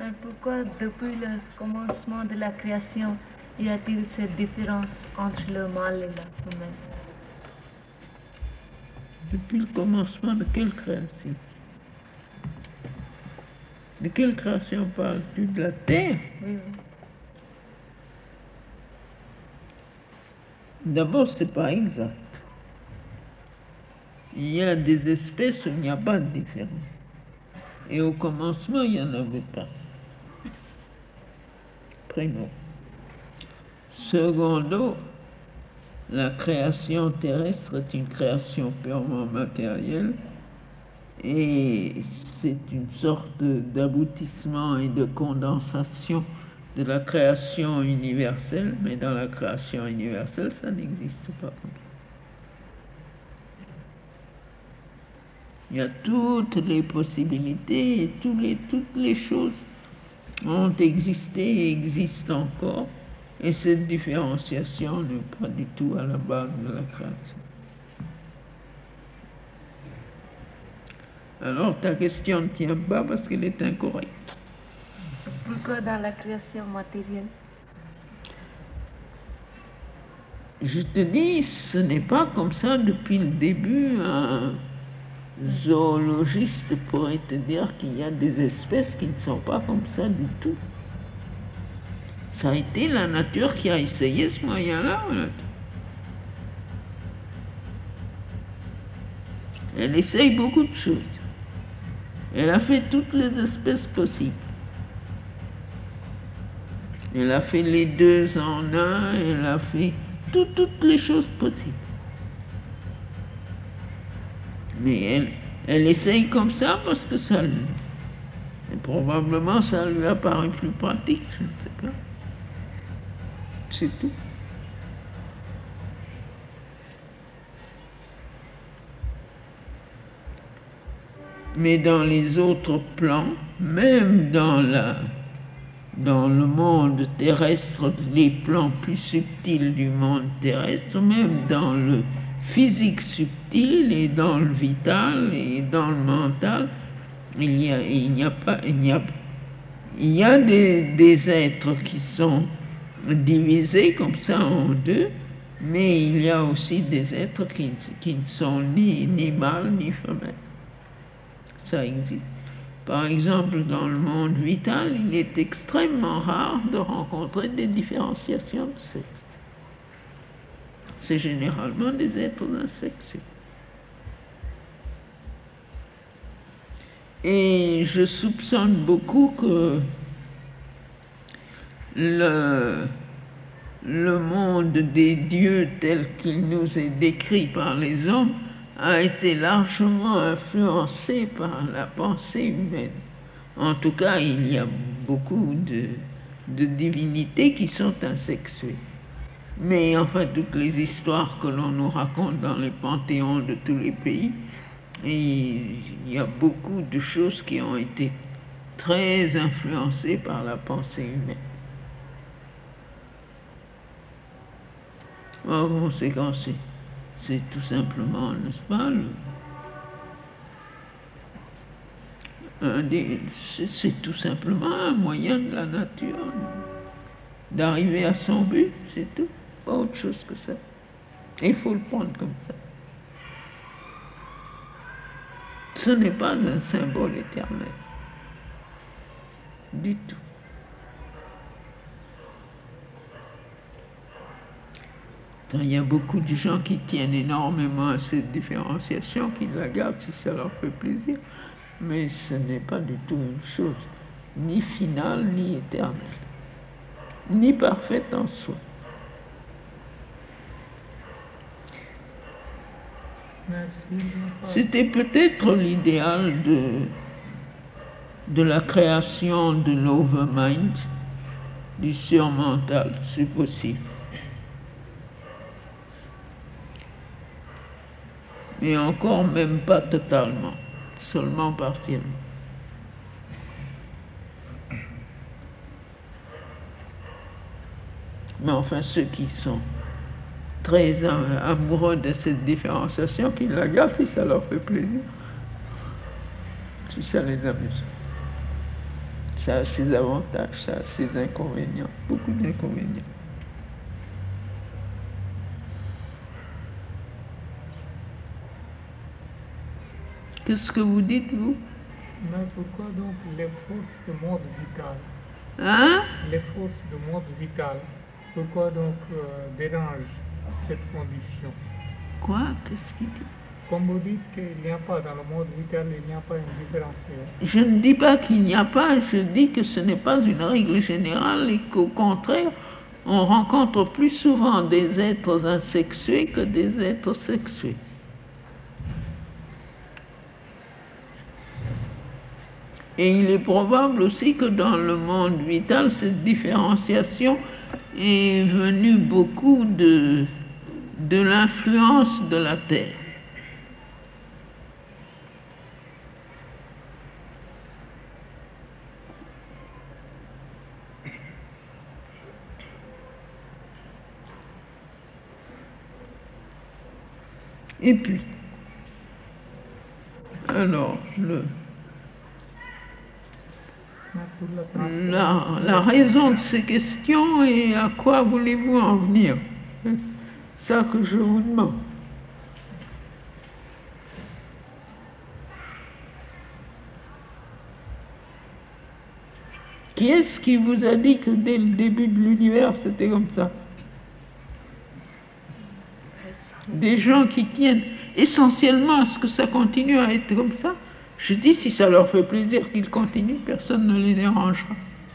Mais pourquoi, depuis le commencement de la création, y a-t-il cette différence entre le mâle et la femelle? Depuis le commencement de quelle création? De quelle création parles-tu? De la terre? Oui. D'abord, c'est pas exact. Il y a des espèces où il n'y a pas de différence. Et au commencement, il n'y en avait pas. Primo. Secondo, la création terrestre est une création purement matérielle et c'est une sorte d'aboutissement et de condensation de la création universelle, mais dans la création universelle, ça n'existe pas comme ça. Il y a toutes les possibilités, et toutes les choses ont existé et existent encore, et cette différenciation n'est pas du tout à la base de la création. Alors ta question ne tient pas parce qu'elle est incorrecte. Pourquoi dans la création matérielle? Je te dis, ce n'est pas comme ça depuis le début. Un zoologiste pourrait te dire qu'il y a des espèces qui ne sont pas comme ça du tout. Ça a été la nature qui a essayé ce moyen-là. Elle essaye beaucoup de choses. Elle a fait toutes les espèces possibles. Elle a fait les deux en un, elle a fait toutes les choses possibles. Mais elle essaye comme ça parce que ça, probablement ça lui a paru plus pratique, je ne sais pas. C'est tout. Mais dans les autres plans, même dans le monde terrestre, les plans plus subtils du monde terrestre, même dans le physique subtil et dans le vital et dans le mental, il y a des êtres qui sont divisés comme ça en deux, mais il y a aussi des êtres qui ne sont ni mâles ni femelles. Ça existe. Par exemple, dans le monde vital, il est extrêmement rare de rencontrer des différenciations de sexe. C'est généralement des êtres insexués. Et je soupçonne beaucoup que le monde des dieux tel qu'il nous est décrit par les hommes a été largement influencé par la pensée humaine. En tout cas, il y a beaucoup de divinités qui sont asexuées. Mais enfin, toutes les histoires que l'on nous raconte dans les panthéons de tous les pays, il y a beaucoup de choses qui ont été très influencées par la pensée humaine. En conséquence, c'est tout simplement, n'est-ce pas, c'est tout simplement un moyen de la nature d'arriver à son but, c'est tout, pas autre chose que ça. Et il faut le prendre comme ça. Ce n'est pas un symbole éternel, du tout. Il y a beaucoup de gens qui tiennent énormément à cette différenciation, qui la gardent si ça leur fait plaisir, mais ce n'est pas du tout une chose ni finale, ni éternelle, ni parfaite en soi. Merci. C'était peut-être l'idéal de la création de l'overmind, du surmental, c'est possible. Mais encore même pas totalement, seulement partiellement. Mais enfin, ceux qui sont très amoureux de cette différenciation, qu'ils la gardent si ça leur fait plaisir, si ça les amuse. Ça a ses avantages, ça a ses inconvénients, beaucoup d'inconvénients. Qu'est-ce que vous dites, vous? Mais pourquoi donc les forces de mode vital, Hein? les forces de mode vital, pourquoi donc dérangent cette condition? Quoi? Qu'est-ce qu'il dit? Comme vous dites qu'il n'y a pas dans le mode vital, il n'y a pas une différenciation. Je ne dis pas qu'il n'y a pas, je dis que ce n'est pas une règle générale et qu'au contraire, on rencontre plus souvent des êtres asexués que des êtres sexués. Et il est probable aussi que dans le monde vital, cette différenciation est venue beaucoup de l'influence de la Terre. Et puis, alors, Mais pour la la raison de ces questions et à quoi voulez-vous en venir? C'est ça que je vous demande. Qui est-ce qui vous a dit que dès le début de l'univers, c'était comme ça? Des gens qui tiennent essentiellement à ce que ça continue à être comme ça. Je dis, si ça leur fait plaisir qu'ils continuent, personne ne les dérangera.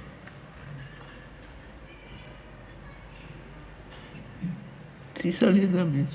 Si ça les amuse.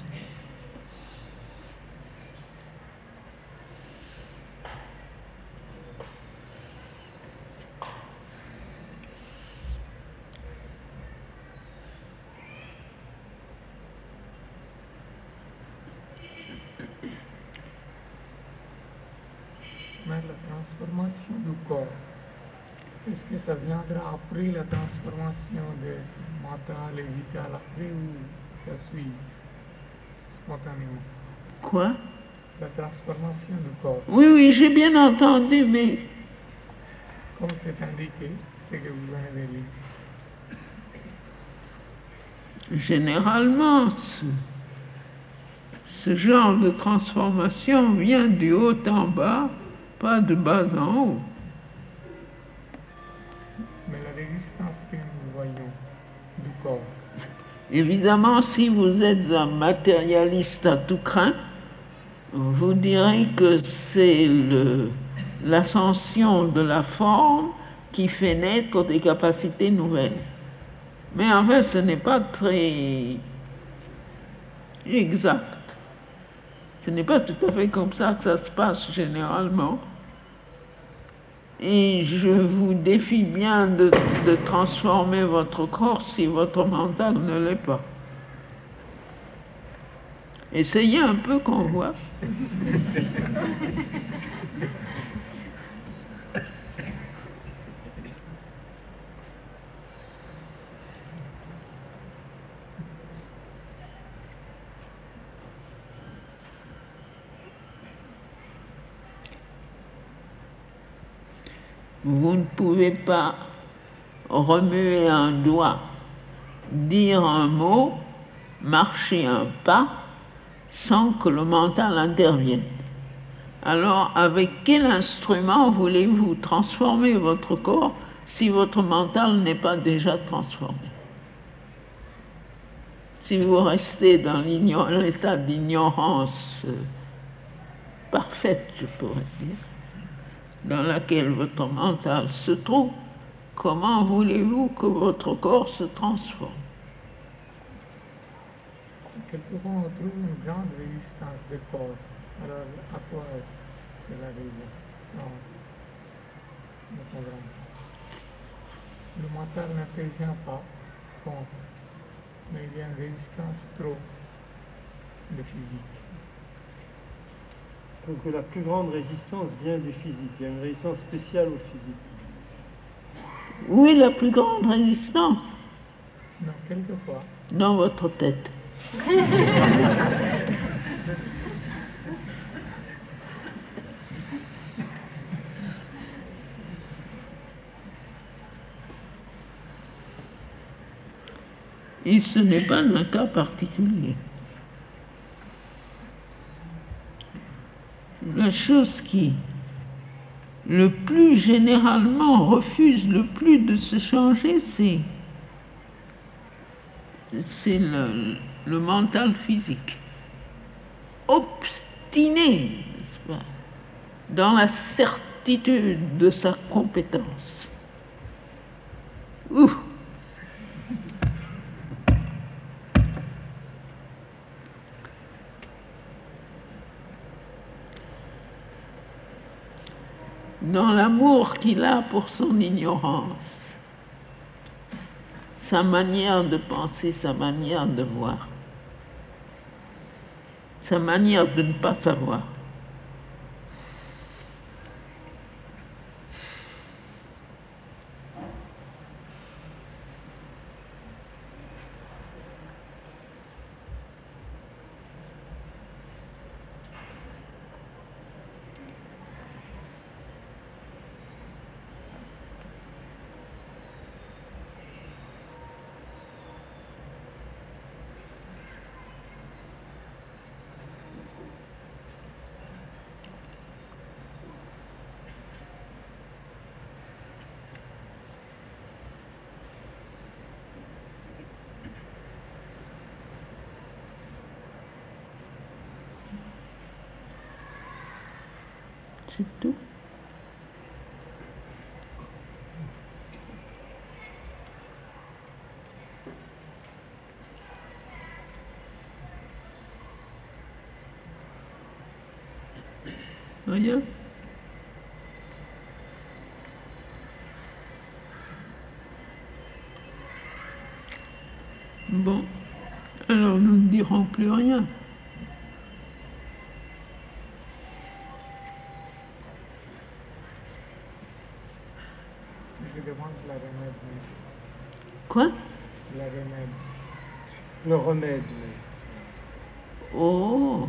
Mais la transformation du corps, est-ce que ça viendra après la transformation de mental et vital après ou ça suit spontanément? Quoi? La transformation du corps, Oui, oui, j'ai bien entendu, mais comme c'est indiqué, c'est que vous venez de lire. généralement, ce genre de transformation vient du haut en bas, pas de bas en haut. Mais la résistance que nous voyons du corps, Évidemment, si vous êtes un matérialiste à tout craint, vous direz que c'est l'ascension de la forme qui fait naître des capacités nouvelles. Mais en fait, ce n'est pas très exact. Ce n'est pas tout à fait comme ça que ça se passe généralement. Et je vous défie bien de transformer votre corps si votre mental ne l'est pas. Essayez un peu qu'on voit. Vous ne pouvez pas remuer un doigt, dire un mot, marcher un pas, sans que le mental intervienne. Alors, avec quel instrument voulez-vous transformer votre corps si votre mental n'est pas déjà transformé? Si vous restez dans l'état d'ignorance parfaite, je pourrais dire, dans laquelle votre mental se trouve, comment voulez-vous que votre corps se transforme? quelquefois on trouve une grande résistance du corps. Alors, à quoi c'est la raison? Non, ne comprends pas. Le mental n'intervient pas contre, mais il y a une résistance trop de physique. Donc la plus grande résistance vient du physique. Il y a une résistance spéciale au physique. Où est la plus grande résistance? Non, quelquefois. Dans votre tête. Et ce n'est pas un cas particulier. La chose qui, le plus généralement, refuse le plus de se changer, c'est le mental physique. Obstiné, n'est-ce pas, dans la certitude de sa compétence. Ouh. Dans l'amour qu'il a pour son ignorance, sa manière de penser, sa manière de voir, sa manière de ne pas savoir. C'est tout. Rien. Bon, alors nous ne dirons plus rien. Je demande la remède. Quoi? La remède. Le remède. Oh.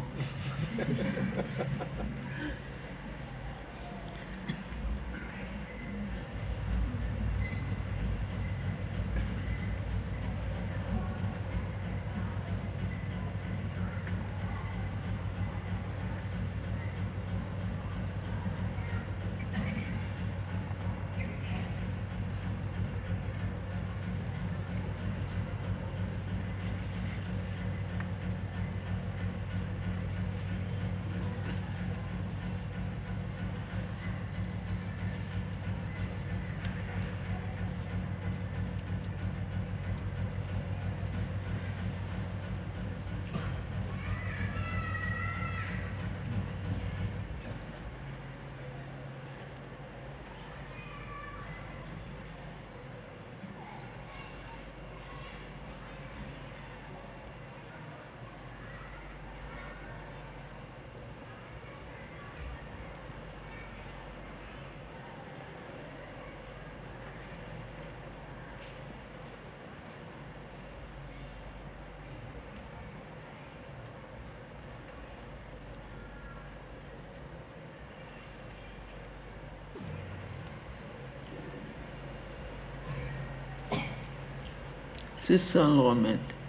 C'est ça le remède.